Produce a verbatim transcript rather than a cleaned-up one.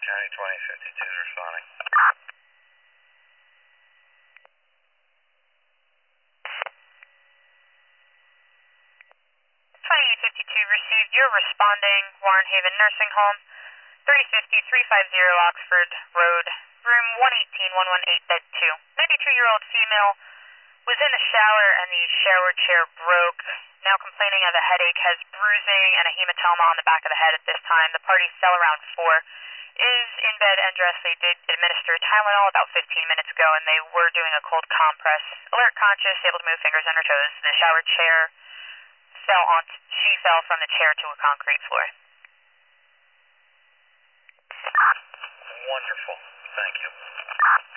County twenty fifty-two is responding. twenty fifty-two received. You're responding. Warren Haven Nursing Home, thirty fifty, three fifty Oxford Road, room one eighteen, one eighteen, bed two. ninety-two-year-old female was in the shower and the shower chair broke. Now complaining of a headache, has bruising and a hematoma on the back of the head at this time. The party cell around four. Is in bed and dressed. They did administer Tylenol about fifteen minutes ago, and they were doing a cold compress. Alert, conscious, able to move fingers and her toes. The shower chair fell on. She fell from the chair to a concrete floor. Wonderful. Thank you.